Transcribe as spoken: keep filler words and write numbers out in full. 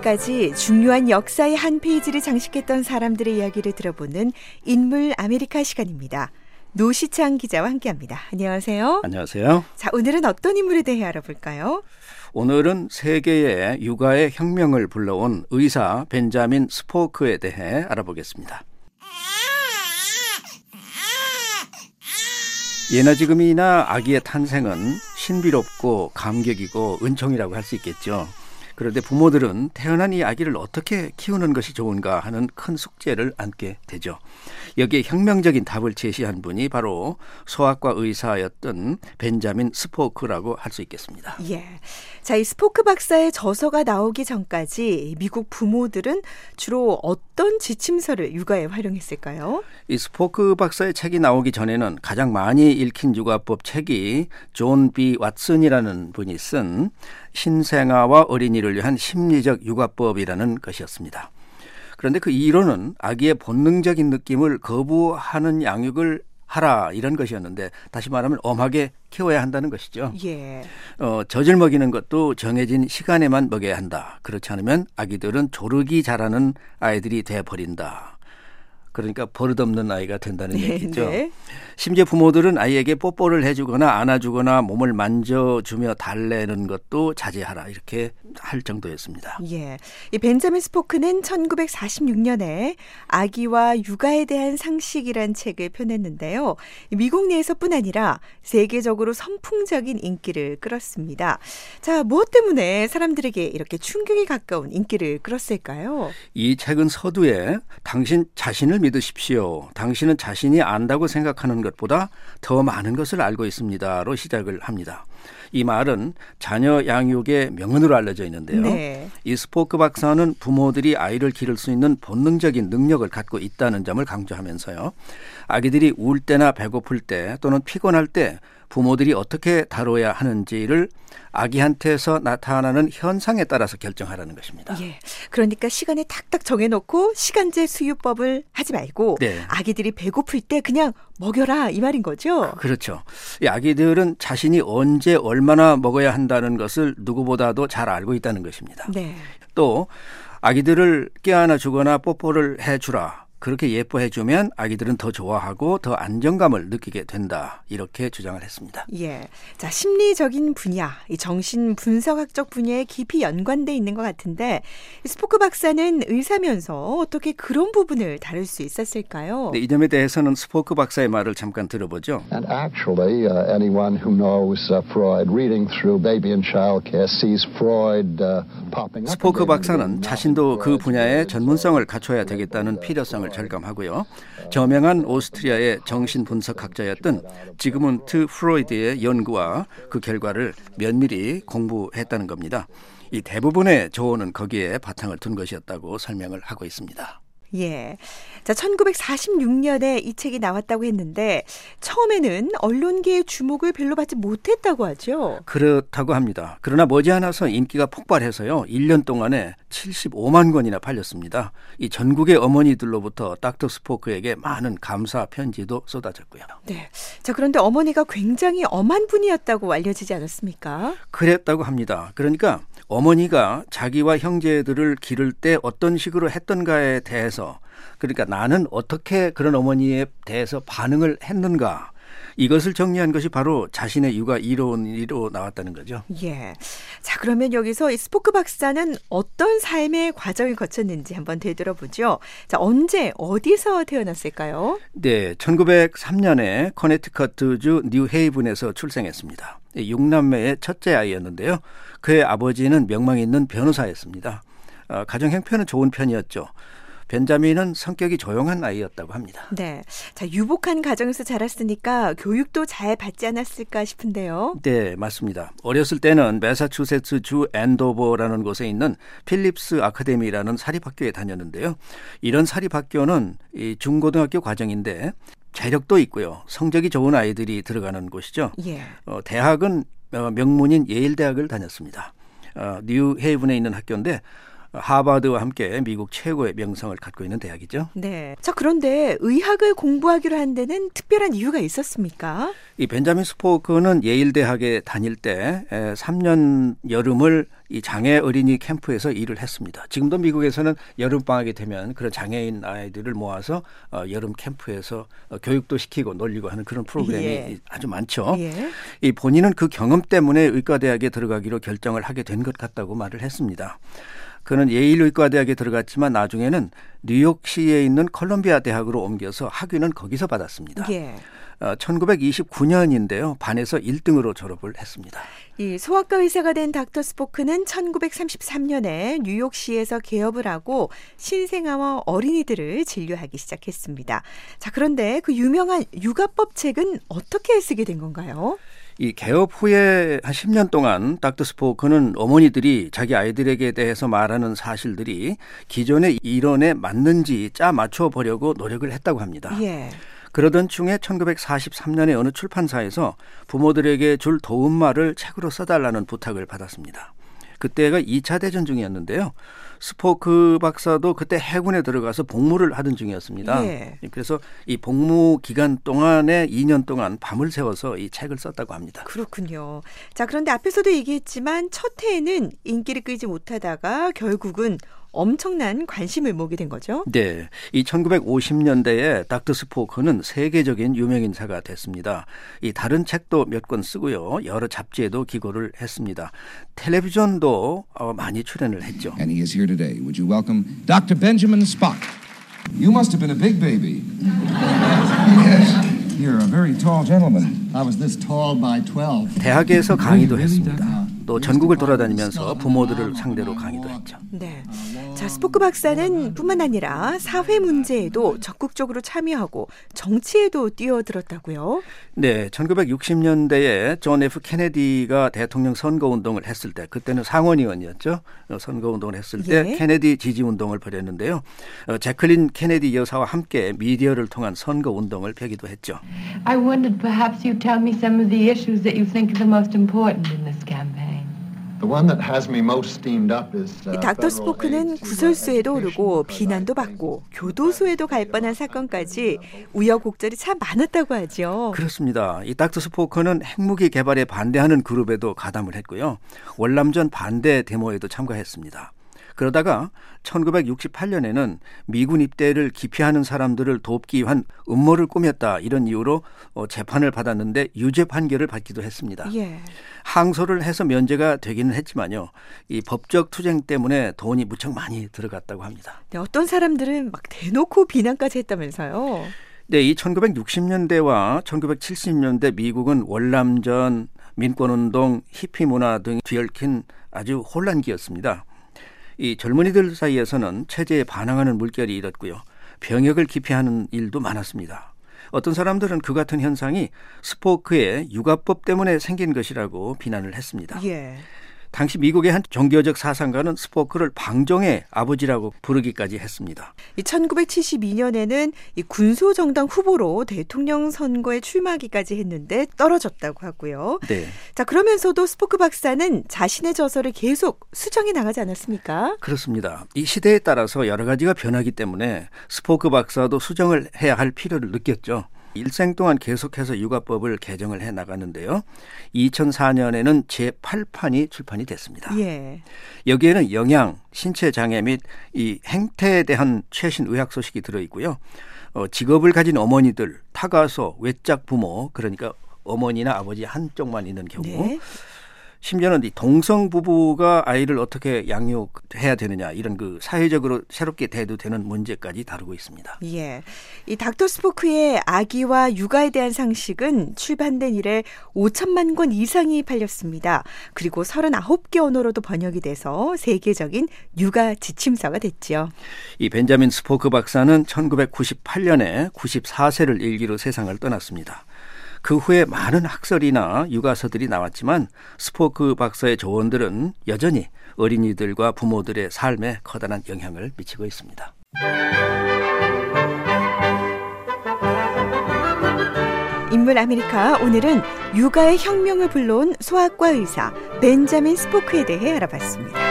지금까지 중요한 역사의 한 페이지를 장식했던 사람들의 이야기를 들어보는 인물 아메리카 시간입니다. 노시창 기자와 함께합니다. 안녕하세요. 안녕하세요. 자, 오늘은 어떤 인물에 대해 알아볼까요? 오늘은 세계의 육아의 혁명을 불러온 의사 벤자민 스포크에 대해 알아보겠습니다. 예나 지금이나 아기의 탄생은 신비롭고 감격이고 은총이라고 할 수 있겠죠. 그런데 부모들은 태어난 이 아기를 어떻게 키우는 것이 좋은가 하는 큰 숙제를 안게 되죠. 여기에 혁명적인 답을 제시한 분이 바로 소아과 의사였던 벤자민 스포크라고 할 수 있겠습니다. 예. 자, 이 스포크 박사의 저서가 나오기 전까지 미국 부모들은 주로 어떤 지침서를 육아에 활용했을까요? 이 스포크 박사의 책이 나오기 전에는 가장 많이 읽힌 육아법 책이 존 비 왓슨이라는 분이 쓴 신생아와 어린이를 위한 심리적 육아법이라는 것이었습니다. 그런데 그 이론은 아기의 본능적인 느낌을 거부하는 양육을 하라 이런 것이었는데, 다시 말하면 엄하게 키워야 한다는 것이죠. 예. 어, 젖을 먹이는 것도 정해진 시간에만 먹여야 한다. 그렇지 않으면 아기들은 조르기 잘하는 아이들이 돼버린다. 그러니까 버릇없는 아이가 된다는 네, 얘기죠. 네. 심지어 부모들은 아이에게 뽀뽀를 해주거나 안아주거나 몸을 만져주며 달래는 것도 자제하라, 이렇게 할 정도였습니다. 예, 이 벤자민 스포크는 천구백사십육 년에 아기와 육아에 대한 상식이란 책을 펴냈는데요. 미국 내에서뿐 아니라 세계적으로 선풍적인 인기를 끌었습니다. 자, 무엇 때문에 사람들에게 이렇게 충격에 가까운 인기를 끌었을까요? 이 책은 서두에 당신 자신을 믿으십시오. 당신은 자신이 안다고 생각하는 것보다 더 많은 것을 알고 있습니다로 시작을 합니다. 이 말은 자녀 양육의 명언으로 알려져 있는데요. 네. 이 스포크 박사는 부모들이 아이를 기를 수 있는 본능적인 능력을 갖고 있다는 점을 강조하면서요. 아기들이 울 때나 배고플 때 또는 피곤할 때 부모들이 어떻게 다뤄야 하는지를 아기한테서 나타나는 현상에 따라서 결정하라는 것입니다. 예, 그러니까 시간에 탁탁 정해놓고 시간제 수유법을 하지 말고 네. 아기들이 배고플 때 그냥 먹여라, 이 말인 거죠? 그렇죠. 이 아기들은 자신이 언제 얼마나 먹어야 한다는 것을 누구보다도 잘 알고 있다는 것입니다. 네. 또 아기들을 깨안아 주거나 뽀뽀를 해주라. 그렇게 예뻐해주면 아기들은 더 좋아하고 더 안정감을 느끼게 된다, 이렇게 주장을 했습니다. 예, 자, 심리적인 분야, 이 정신 분석학적 분야에 깊이 연관돼 있는 것 같은데, 스포크 박사는 의사면서 어떻게 그런 부분을 다룰 수 있었을까요? 네, 이 점에 대해서는 스포크 박사의 말을 잠깐 들어보죠. And actually, uh, anyone who knows uh, Freud, reading through Baby and Child Care, sees Freud uh, popping up. 스포크 박사는 자신도 그 분야에 전문성을 갖춰야 되겠다는 필요성을 절감하고요. 저명한 오스트리아의 정신분석학자였던 지그문트 프로이드의 연구와 그 결과를 면밀히 공부했다는 겁니다. 이 대부분의 조언은 거기에 바탕을 둔 것이었다고 설명을 하고 있습니다. 예. 자, 천구백사십육 년에 이 책이 나왔다고 했는데 처음에는 언론계의 주목을 별로 받지 못했다고 하죠. 그렇다고 합니다. 그러나 머지않아서 인기가 폭발해서요. 일 년 동안에 칠십오만 권이나 팔렸습니다. 이 전국의 어머니들로부터 닥터 스포크에게 많은 감사 편지도 쏟아졌고요. 네. 자, 그런데 어머니가 굉장히 엄한 분이었다고 알려지지 않았습니까? 그랬다고 합니다. 그러니까 어머니가 자기와 형제들을 기를 때 어떤 식으로 했던가에 대해서, 그러니까 나는 어떻게 그런 어머니에 대해서 반응을 했는가, 이것을 정리한 것이 바로 자신의 육아 이론으로 나왔다는 거죠. 예. 자, 그러면 여기서 이 스포크 박사는 어떤 삶의 과정을 거쳤는지 한번 되돌아보죠. 자, 언제 어디서 태어났을까요? 네, 천구백삼 년에 커네티커트주 뉴헤이븐에서 출생했습니다. 육 남매의 첫째 아이였는데요. 그의 아버지는 명망 있는 변호사였습니다. 어, 가정 형편은 좋은 편이었죠. 벤자민은 성격이 조용한 아이였다고 합니다. 네, 자, 유복한 가정에서 자랐으니까 교육도 잘 받지 않았을까 싶은데요. 네, 맞습니다. 어렸을 때는 매사추세츠 주 앤도버라는 곳에 있는 필립스 아카데미라는 사립학교에 다녔는데요. 이런 사립학교는 이 중고등학교 과정인데 재력도 있고요. 성적이 좋은 아이들이 들어가는 곳이죠. 예. 어, 대학은 어, 명문인 예일 대학을 다녔습니다. 어, 뉴헤이븐에 있는 학교인데 하버드와 함께 미국 최고의 명성을 갖고 있는 대학이죠. 네. 자, 그런데 의학을 공부하기로 한 데는 특별한 이유가 있었습니까? 이 벤자민 스포크는 예일 대학에 다닐 때 삼 년 여름을 이 장애 어린이 캠프에서 일을 했습니다. 지금도 미국에서는 여름 방학이 되면 그런 장애인 아이들을 모아서 여름 캠프에서 교육도 시키고 놀리고 하는 그런 프로그램이 예. 아주 많죠. 예. 이 본인은 그 경험 때문에 의과대학에 들어가기로 결정을 하게 된 것 같다고 말을 했습니다. 그는 예일 의과대학에 들어갔지만 나중에는 뉴욕시에 있는 컬럼비아 대학으로 옮겨서 학위는 거기서 받았습니다. 예. 어, 천구백이십구 년인데요. 반에서 일 등으로 졸업을 했습니다. 이 소아과 의사가 된 닥터 스포크는 천구백삼십삼 년에 뉴욕시에서 개업을 하고 신생아와 어린이들을 진료하기 시작했습니다. 자, 그런데 그 유명한 육아법 책은 어떻게 쓰게 된 건가요? 이 개업 후에 한 십 년 동안 닥터 스포크는 어머니들이 자기 아이들에게 대해서 말하는 사실들이 기존의 이론에 맞는지 짜 맞춰 보려고 노력을 했다고 합니다. 예. 그러던 중에 천구백사십삼 년에 어느 출판사에서 부모들에게 줄 도움말을 책으로 써달라는 부탁을 받았습니다. 그때가 이 차 대전 중이었는데요. 스포크 박사도 그때 해군에 들어가서 복무를 하던 중이었습니다. 예. 그래서 이 복무 기간 동안에 이 년 동안 밤을 새워서 이 책을 썼다고 합니다. 그렇군요. 자, 그런데 앞에서도 얘기했지만 첫 해에는 인기를 끌지 못하다가 결국은 엄청난 관심을 모게 된 거죠. 네. 이 천구백오십 년대에 닥터 스포크는 세계적인 유명인사가 됐습니다. 이 다른 책도 몇 권 쓰고요. 여러 잡지에도 기고를 했습니다. 텔레비전도 어, 많이 출연을 했죠. And he is here today. Would you welcome Doctor Benjamin Spock? You must have been a big baby. Yes. You're a very tall gentleman. I was this tall by twelve. 대학에서 강의도 했습니다. 또 전국을 돌아다니면서 부모들을 상대로 강의도 했죠. 네. 자, 스포크 박사는 뿐만 아니라 사회 문제에도 적극적으로 참여하고 정치에도 뛰어들었다고요? 네. 천구백육십 년대에 존 에프 케네디가 대통령 선거운동을 했을 때 그때는 상원의원이었죠. 선거운동을 했을 때 예. 케네디 지지운동을 벌였는데요. 제클린 케네디 여사와 함께 미디어를 통한 선거운동을 펴기도 했죠. I wondered perhaps you'd tell me some of the issues that you think are the most important in this campaign. 이 닥터 스포크는 구설수에도 오르고 비난도 받고 교도소에도 갈 뻔한 사건까지 우여곡절이 참 많았다고 하죠. 그렇습니다. 이 닥터 스포크는 핵무기 개발에 반대하는 그룹에도 가담을 했고요. 월남전 반대 데모에도 참가했습니다. 그러다가 천구백육십팔 년에는 미군 입대를 기피하는 사람들을 돕기 위한 음모를 꾸몄다 이런 이유로 재판을 받았는데 유죄 판결을 받기도 했습니다. 예. 항소를 해서 면제가 되기는 했지만요. 이 법적 투쟁 때문에 돈이 무척 많이 들어갔다고 합니다. 네, 어떤 사람들은 막 대놓고 비난까지 했다면서요. 네, 이 천구백육십 년대와 천구백칠십 년대 미국은 월남전, 민권운동, 히피 문화 등 뒤얽힌 아주 혼란기였습니다. 이 젊은이들 사이에서는 체제에 반항하는 물결이 일었고요. 병역을 기피하는 일도 많았습니다. 어떤 사람들은 그 같은 현상이 스포크의 육아법 때문에 생긴 것이라고 비난을 했습니다. 예. 당시 미국의 한 종교적 사상가는 스포크를 방종의 아버지라고 부르기까지 했습니다. 이 천구백칠십이 년에는 이 군소정당 후보로 대통령 선거에 출마하기까지 했는데 떨어졌다고 하고요. 네. 자, 그러면서도 스포크 박사는 자신의 저서를 계속 수정해 나가지 않았습니까? 그렇습니다. 이 시대에 따라서 여러 가지가 변하기 때문에 스포크 박사도 수정을 해야 할 필요를 느꼈죠. 일생 동안 계속해서 육아법을 개정을 해 나갔는데요. 이천사 년에는 제팔 판이 출판이 됐습니다. 예. 여기에는 영양, 신체 장애 및 이 행태에 대한 최신 의학 소식이 들어있고요. 어, 직업을 가진 어머니들, 타가소, 외짝 부모, 그러니까 어머니나 아버지 한쪽만 있는 경우. 네. 심지어는 이 동성 부부가 아이를 어떻게 양육해야 되느냐 이런 그 사회적으로 새롭게 대두되는 문제까지 다루고 있습니다. 예, 이 닥터 스포크의 아기와 육아에 대한 상식은 출판된 이래 오천만 권 이상이 팔렸습니다. 그리고 서른아홉 개 언어로도 번역이 돼서 세계적인 육아 지침서가 됐죠. 이 벤자민 스포크 박사는 천구백구십팔 년에 구십사 세를 일기로 세상을 떠났습니다. 그 후에 많은 학설이나 육아서들이 나왔지만 스포크 박사의 조언들은 여전히 어린이들과 부모들의 삶에 커다란 영향을 미치고 있습니다. 인물 아메리카, 오늘은 육아의 혁명을 불러온 소아과 의사 벤자민 스포크에 대해 알아봤습니다.